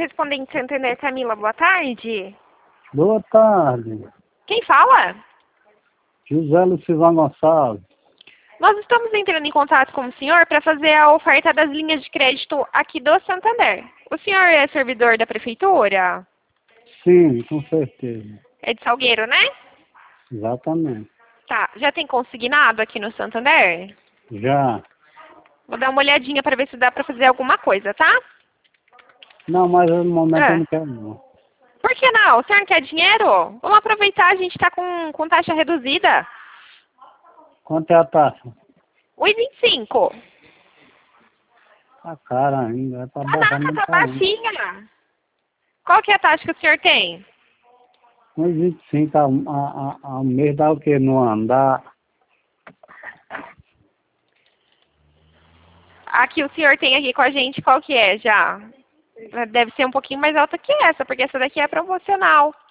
correspondente Santander, Camila, boa tarde. Boa tarde. Quem fala? José Lucivão Gonçalves. Nós estamos entrando em contato com o senhor para fazer a oferta das linhas de crédito aqui do Santander. O senhor é servidor da prefeitura? Sim, com certeza. É de Salgueiro, né? Exatamente. Tá. Já tem consignado aqui no Santander? Já. Vou dar uma olhadinha para ver se dá para fazer alguma coisa, tá? Não, mas no momento eu não quero não. Por que não? O senhor não quer dinheiro? Vamos aproveitar, a gente está com taxa reduzida. Quanto é a taxa? 1,25. Tá cara ainda. Tá Ah, baixando nada, muito tá ainda. baixinha. Qual que é a taxa que o senhor tem? 1,25 ao mês dá o quê? No andar? Aqui o senhor tem aqui com a gente, qual que é já? Deve ser um pouquinho mais alta que essa, porque essa daqui é promocional.